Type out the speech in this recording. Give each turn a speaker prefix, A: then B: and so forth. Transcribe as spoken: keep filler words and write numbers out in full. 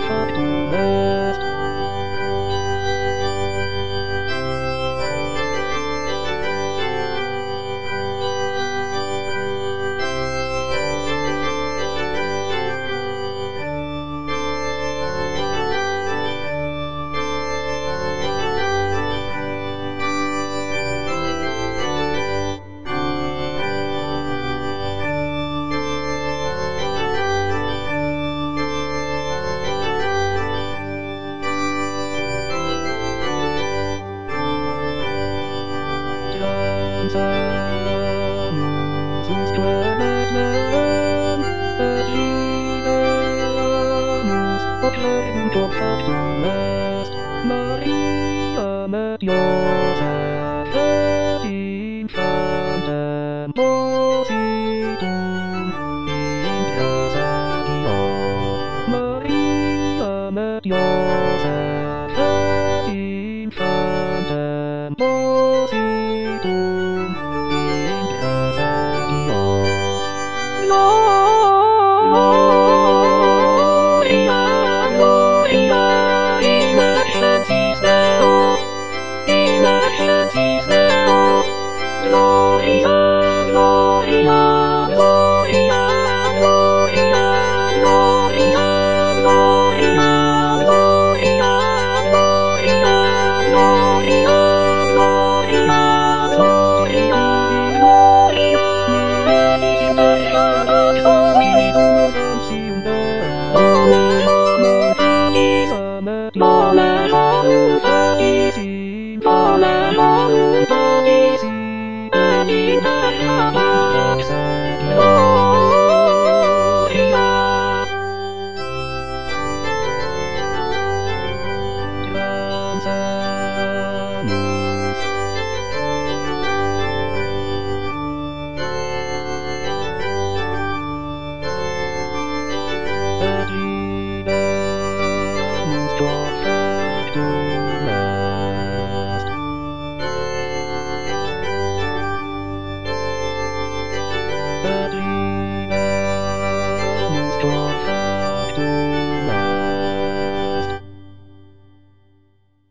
A: capitalist. Maria met Jozef verdient van den Positum in Prasadio. Maria met Jozef verdient van den Positum in Prasadio. Gloria, Gloria, in excelsis Deo, in excelsis Deo. Gloria, Gloria, Gloria, Gloria, Gloria, Gloria, Gloria, Gloria, Gloria, Gloria, Gloria, Gloria. Gloria.